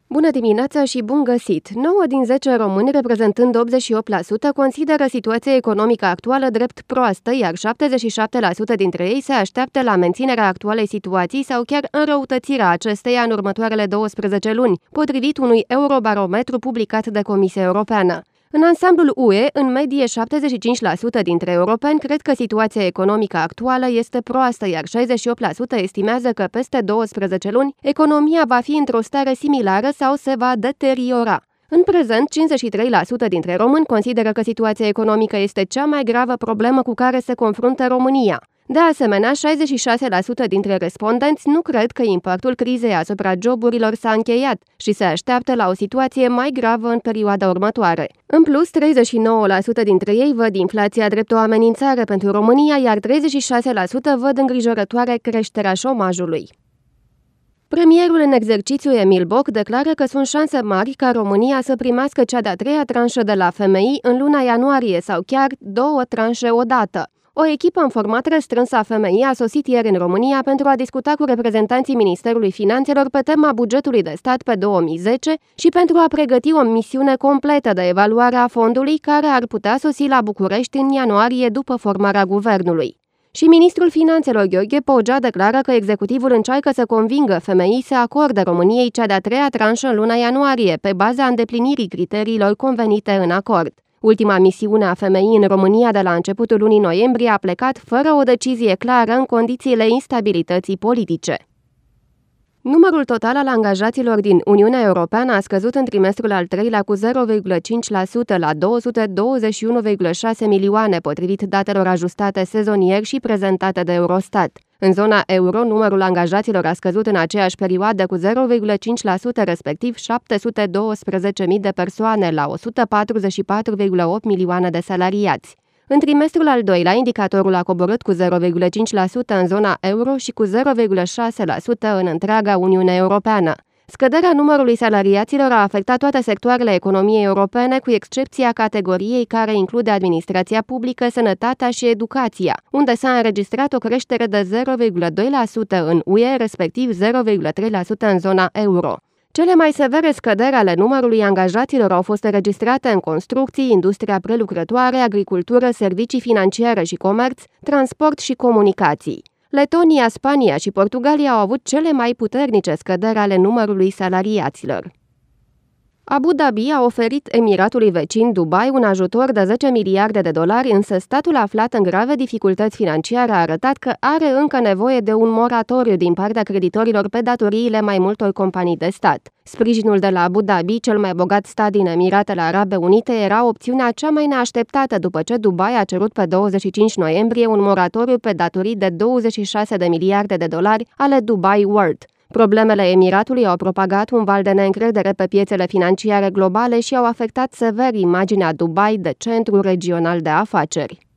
Bună dimineața și bun găsit! 9 din 10 români, reprezentând 88%, consideră situația economică actuală drept proastă, iar 77% dintre ei se așteaptă la menținerea actualei situații sau chiar înrăutățirea acesteia în următoarele 12 luni, potrivit unui Eurobarometru publicat de Comisia Europeană. În ansamblul UE, în medie 75% dintre europeni cred că situația economică actuală este proastă, iar 68% estimează că peste 12 luni economia va fi într-o stare similară sau se va deteriora. În prezent, 53% dintre români consideră că situația economică este cea mai gravă problemă cu care se confruntă România. De asemenea, 66% dintre respondenți nu cred că impactul crizei asupra joburilor s-a încheiat și se așteaptă la o situație mai gravă în perioada următoare. În plus, 39% dintre ei văd inflația drept o amenințare pentru România, iar 36% văd îngrijorătoare creșterea șomajului. Premierul în exercițiu Emil Boc declară că sunt șanse mari ca România să primească cea de-a treia tranșă de la FMI în luna ianuarie sau chiar 2 tranșe odată. O echipă în format restrâns a FMI a sosit ieri în România pentru a discuta cu reprezentanții Ministerului Finanțelor pe tema bugetului de stat pe 2010 și pentru a pregăti o misiune completă de evaluare a fondului care ar putea sosi la București în ianuarie după formarea guvernului. Și ministrul Finanțelor Gheorghe Pogea declară că executivul încearcă să convingă FMI să acorde României cea de-a treia tranșă în luna ianuarie, pe baza îndeplinirii criteriilor convenite în acord. Ultima misiune a FMI în România de la începutul lunii noiembrie a plecat fără o decizie clară în condițiile instabilității politice. Numărul total al angajaților din Uniunea Europeană a scăzut în trimestrul al treilea cu 0,5% la 221,6 milioane, potrivit datelor ajustate sezonier și prezentate de Eurostat. În zona euro, numărul angajaților a scăzut în aceeași perioadă cu 0,5%, respectiv 712.000 de persoane la 144,8 milioane de salariați. În trimestrul al doilea, indicatorul a coborât cu 0,5% în zona euro și cu 0,6% în întreaga Uniune Europeană. Scăderea numărului salariaților a afectat toate sectoarele economiei europene, cu excepția categoriei care include administrația publică, sănătatea și educația, unde s-a înregistrat o creștere de 0,2% în UE, respectiv 0,3% în zona euro. Cele mai severe scăderi ale numărului angajaților au fost înregistrate în construcții, industria prelucrătoare, agricultură, servicii financiare și comerț, transport și comunicații. Letonia, Spania și Portugalia au avut cele mai puternice scăderi ale numărului salariaților. Abu Dhabi a oferit Emiratului vecin Dubai un ajutor de 10 miliarde de dolari, însă statul aflat în grave dificultăți financiare a arătat că are încă nevoie de un moratoriu din partea creditorilor pe datoriile mai multor companii de stat. Sprijinul de la Abu Dhabi, cel mai bogat stat din Emiratele Arabe Unite, era opțiunea cea mai neașteptată după ce Dubai a cerut pe 25 noiembrie un moratoriu pe datorii de 26 de miliarde de dolari ale Dubai World. Problemele Emiratului au propagat un val de neîncredere pe piețele financiare globale și au afectat sever imaginea Dubai de centru regional de afaceri.